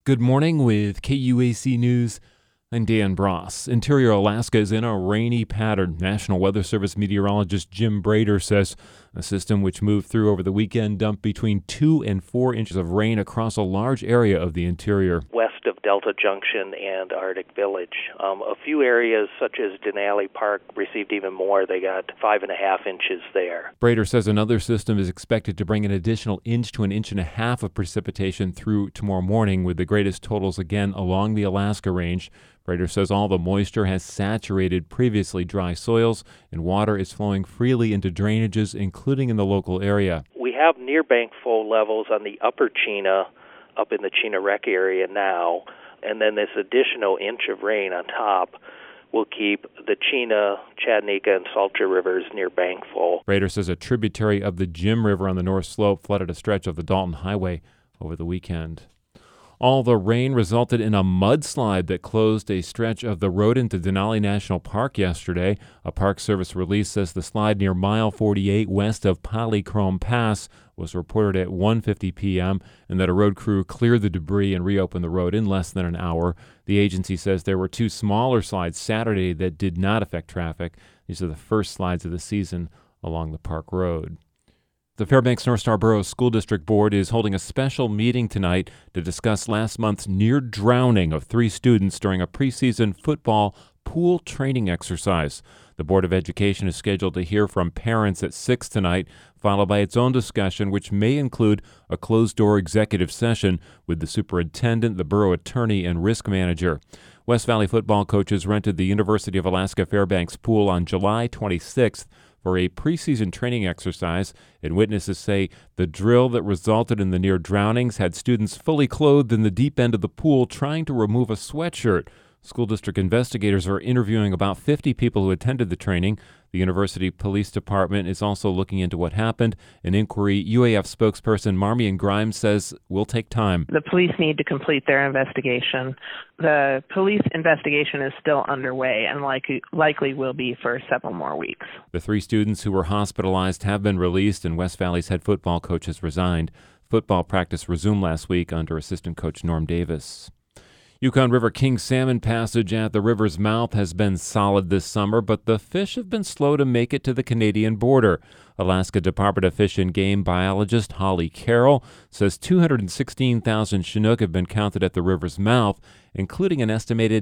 Good morning with KUAC News. I'm Dan Bross. Interior Alaska is in a rainy pattern. National Weather Service meteorologist Jim Brader says a system which moved through over the weekend dumped between 2 and 4 inches of rain across a large area of the interior. West of Delta Junction and Arctic Village. A few areas such as Denali Park received even more. They got 5.5 inches there. Brader says another system is expected to bring an additional inch to an inch and a half of precipitation through tomorrow morning, with the greatest totals again along the Alaska range. Brader says all the moisture has saturated previously dry soils and water is flowing freely into drainages, including in the local area. We have near bank flow levels on the upper Chena, up in the Chena Rec area now, and then this additional inch of rain on top will keep the Chena, Chattanooga, and Salter rivers near bank flow. Brader says a tributary of the Jim River on the north slope flooded a stretch of the Dalton Highway over the weekend. All the rain resulted in a mudslide that closed a stretch of the road into Denali National Park yesterday. A Park Service release says the slide near mile 48 west of Polychrome Pass was reported at 1:50 p.m. and that a road crew cleared the debris and reopened the road in less than an hour. The agency says there were 2 smaller slides Saturday that did not affect traffic. These are the first slides of the season along the park road. The Fairbanks North Star Borough School District Board is holding a special meeting tonight to discuss last month's near drowning of 3 students during a preseason football pool training exercise. The Board of Education is scheduled to hear from parents at 6 tonight, followed by its own discussion, which may include a closed-door executive session with the superintendent, the borough attorney, and risk manager. West Valley football coaches rented the University of Alaska Fairbanks pool on July 26th for a preseason training exercise, and witnesses say the drill that resulted in the near drownings had students fully clothed in the deep end of the pool trying to remove a sweatshirt. School district investigators are interviewing about 50 people who attended the training. The University Police Department is also looking into what happened. An inquiry UAF spokesperson Marmion Grimes says will take time. The police need to complete their investigation. The police investigation is still underway and likely will be for several more weeks. The 3 students who were hospitalized have been released, and West Valley's head football coach has resigned. Football practice resumed last week under assistant coach Norm Davis. Yukon River king salmon passage at the river's mouth has been solid this summer, but the fish have been slow to make it to the Canadian border. Alaska Department of Fish and Game biologist Holly Carroll says 216,000 Chinook have been counted at the river's mouth, including an estimated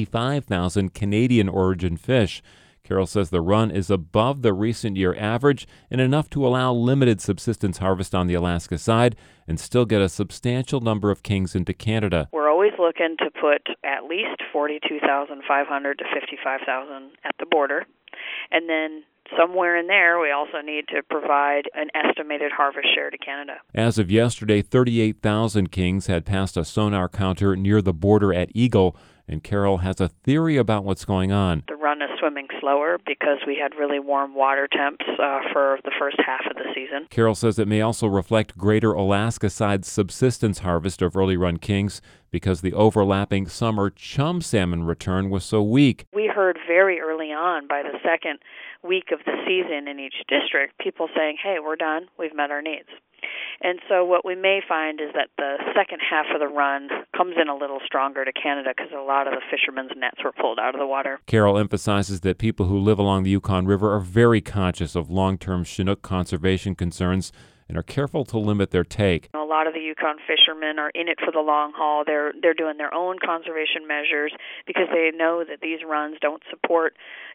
95,000 Canadian origin fish. Carroll says the run is above the recent year average and enough to allow limited subsistence harvest on the Alaska side and still get a substantial number of kings into Canada. We're always looking to put at least 42,500 to 55,000 at the border, and then somewhere in there, we also need to provide an estimated harvest share to Canada. As of yesterday, 38,000 kings had passed a sonar counter near the border at Eagle, and Carroll has a theory about what's going on. The run is swimming slower because we had really warm water temps for the first half of the season. Carroll says it may also reflect greater Alaska side subsistence harvest of early run kings because the overlapping summer chum salmon return was so weak. We heard very early on, by the second week of the season in each district, people saying, hey, we're done, we've met our needs. And so what we may find is that the second half of the run comes in a little stronger to Canada because a lot of the fishermen's nets were pulled out of the water. Carroll emphasizes that people who live along the Yukon River are very conscious of long-term Chinook conservation concerns and are careful to limit their take. A lot of the Yukon fishermen are in it for the long haul. They're doing their own conservation measures because they know that these runs don't support,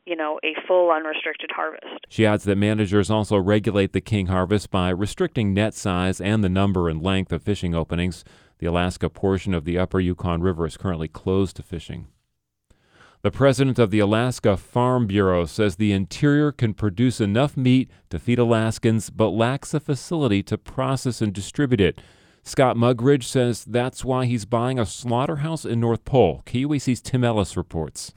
a full unrestricted harvest. She adds that managers also regulate the king harvest by restricting net size and the number and length of fishing openings. The Alaska portion of the upper Yukon River is currently closed to fishing. The president of the Alaska Farm Bureau says the interior can produce enough meat to feed Alaskans but lacks a facility to process and distribute it. Scott Mugridge says that's why he's buying a slaughterhouse in North Pole. KUAC's Tim Ellis reports.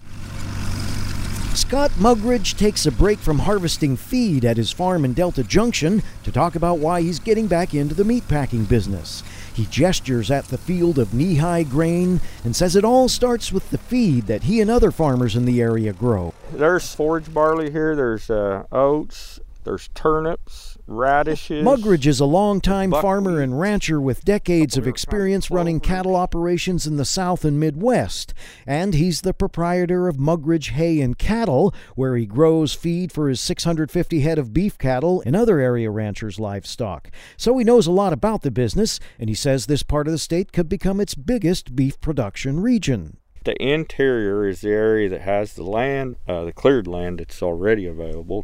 Scott Mugridge takes a break from harvesting feed at his farm in Delta Junction to talk about why he's getting back into the meatpacking business. He gestures at the field of knee-high grain and says it all starts with the feed that he and other farmers in the area grow. There's forage barley here, there's oats, There's turnips, radishes. Mugridge is a longtime buckwheat, farmer and rancher with decades of experience running cattle operations in the South and Midwest. And he's the proprietor of Mugridge Hay and Cattle, where he grows feed for his 650 head of beef cattle and other area ranchers' livestock. So he knows a lot about the business, and he says this part of the state could become its biggest beef production region. The interior is the area that has the land, the cleared land that's already available.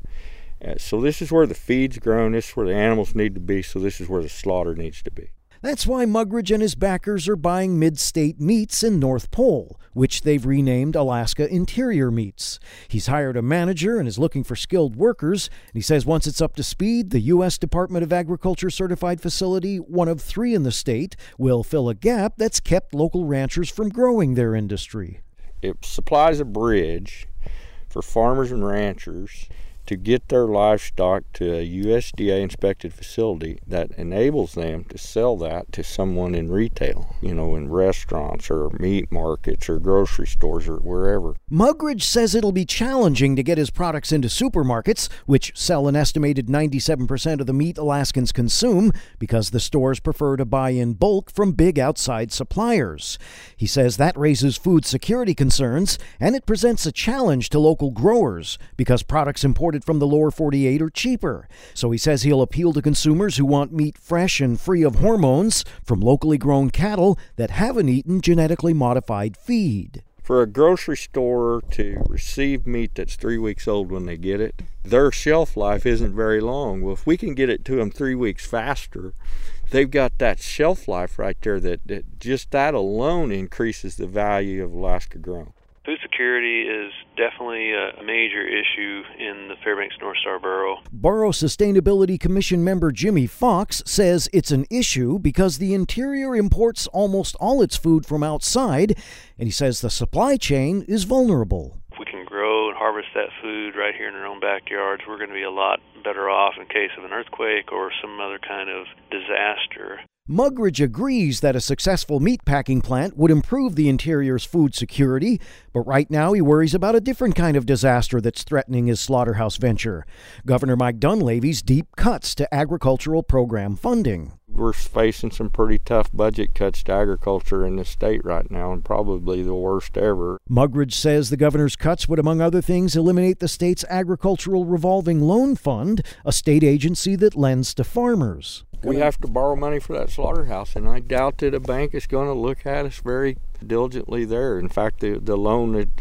So this is where the feed's grown, this is where the animals need to be, so this is where the slaughter needs to be. That's why Mugridge and his backers are buying Mid-State Meats in North Pole, which they've renamed Alaska Interior Meats. He's hired a manager and is looking for skilled workers. And he says once it's up to speed, the U.S. Department of Agriculture certified facility, one of 3 in the state, will fill a gap that's kept local ranchers from growing their industry. It supplies a bridge for farmers and ranchers to get their livestock to a USDA-inspected facility that enables them to sell that to someone in retail, in restaurants or meat markets or grocery stores or wherever. Mugridge says it'll be challenging to get his products into supermarkets, which sell an estimated 97% of the meat Alaskans consume, because the stores prefer to buy in bulk from big outside suppliers. He says that raises food security concerns, and it presents a challenge to local growers, because products imported from the lower 48 are cheaper. So he says he'll appeal to consumers who want meat fresh and free of hormones from locally grown cattle that haven't eaten genetically modified feed. For a grocery store to receive meat that's 3 weeks old when they get it, their shelf life isn't very long. Well, if we can get it to them 3 weeks faster, they've got that shelf life right there that just that alone increases the value of Alaska grown. Food security is definitely a major issue in the Fairbanks North Star Borough. Borough Sustainability Commission member Jimmy Fox says it's an issue because the interior imports almost all its food from outside, and he says the supply chain is vulnerable. If we can grow and harvest that food right here in our own backyards, we're going to be a lot better off in case of an earthquake or some other kind of disaster. Mugridge agrees that a successful meatpacking plant would improve the interior's food security, but right now he worries about a different kind of disaster that's threatening his slaughterhouse venture. Governor Mike Dunleavy's deep cuts to agricultural program funding. We're facing some pretty tough budget cuts to agriculture in the state right now, and probably the worst ever. Mugridge says the governor's cuts would, among other things, eliminate the state's agricultural revolving loan fund, a state agency that lends to farmers. We have to borrow money for that slaughterhouse, and I doubt that a bank is going to look at us very diligently there. In fact, the loan that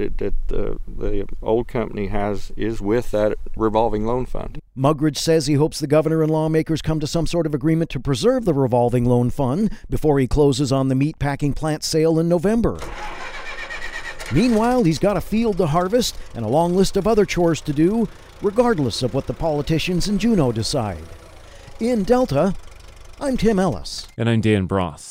the old company has is with that revolving loan fund. Mugridge says he hopes the governor and lawmakers come to some sort of agreement to preserve the revolving loan fund before he closes on the meatpacking plant sale in November. Meanwhile, he's got a field to harvest and a long list of other chores to do, regardless of what the politicians in Juneau decide. In Delta, I'm Tim Ellis. And I'm Dan Bross.